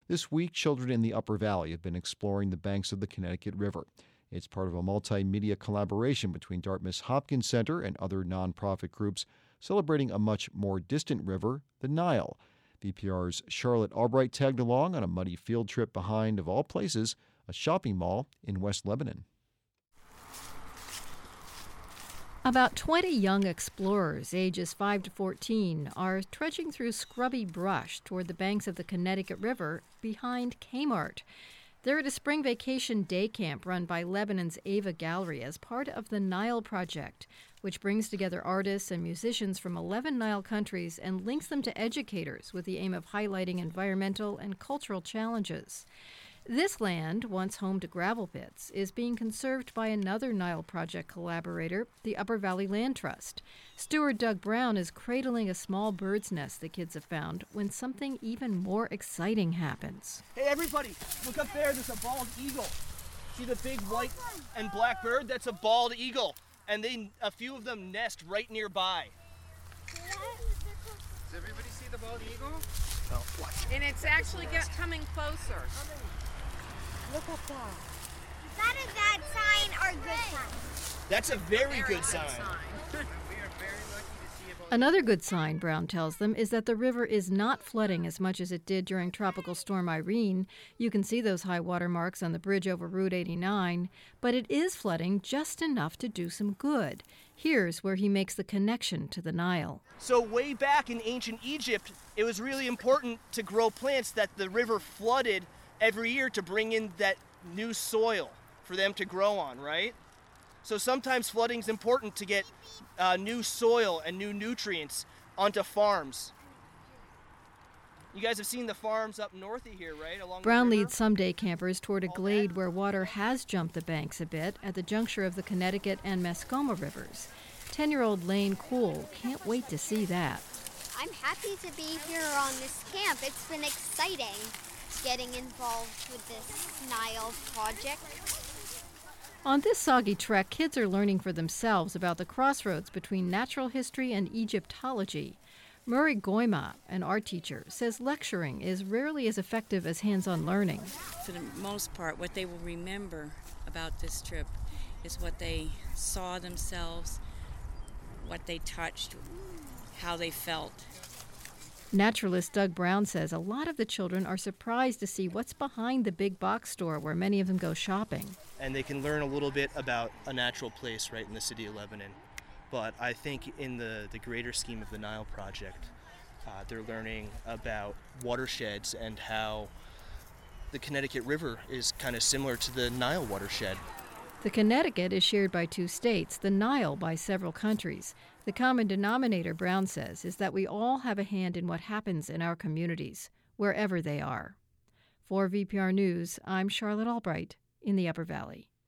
This week, children in the Upper Valley have been exploring the banks of the Connecticut River. It's part of a multimedia collaboration between Dartmouth's Hopkins Center and other nonprofit groups celebrating a much more distant river, the Nile. VPR's Charlotte Albright tagged along on a muddy field trip behind, of all places, a shopping mall in West Lebanon. About 20 young explorers, ages 5 to 14, are trudging through scrubby brush toward the banks of the Connecticut River behind Kmart. They're at a spring vacation day camp run by Lebanon's Ava Gallery as part of the Nile Project, which brings together artists and musicians from 11 Nile countries and links them to educators with the aim of highlighting environmental and cultural challenges. This land, once home to gravel pits, is being conserved by another Nile Project collaborator, the Upper Valley Land Trust. Steward Doug Brown is cradling a small bird's nest the kids have found when something even more exciting happens. Hey everybody, look up there, there's a bald eagle. See the big white and black bird? That's a bald eagle. And a few of them nest right nearby. Does everybody see the bald eagle? Oh, watch. And it's actually coming closer. Look at that. Is that a bad sign or a good sign? That's a very good sign. We are very lucky to see a bald Another good sign, Brown tells them, is that the river is not flooding as much as it did during Tropical Storm Irene. You can see those high water marks on the bridge over Route 89, but it is flooding just enough to do some good. Here's where he makes the connection to the Nile. So way back in ancient Egypt, it was really important to grow plants that the river flooded every year to bring in that new soil for them to grow on, right? So sometimes flooding is important to get new soil and new nutrients onto farms. You guys have seen the farms up north of here, right? Along Brown the river? leads some day campers toward a glade where water has jumped the banks a bit at the juncture of the Connecticut and Mascoma rivers. 10-year-old Lane Cool can't wait to see that. I'm happy to be here on this camp. It's been exciting getting involved with this Nile project. On this soggy trek, kids are learning for themselves about the crossroads between natural history and Egyptology. Murray Goima, an art teacher, says lecturing is rarely as effective as hands-on learning. For the most part, what they will remember about this trip is what they saw themselves, what they touched, how they felt. Naturalist Doug Brown says a lot of the children are surprised to see what's behind the big box store where many of them go shopping. And they can learn a little bit about a natural place right in the city of Lebanon. But I think in the greater scheme of the Nile Project, they're learning about watersheds and how the Connecticut River is kind of similar to the Nile watershed. The Connecticut is shared by 2 states, the Nile by several countries. The common denominator, Brown says, is that we all have a hand in what happens in our communities, wherever they are. For VPR News, I'm Charlotte Albright in the Upper Valley.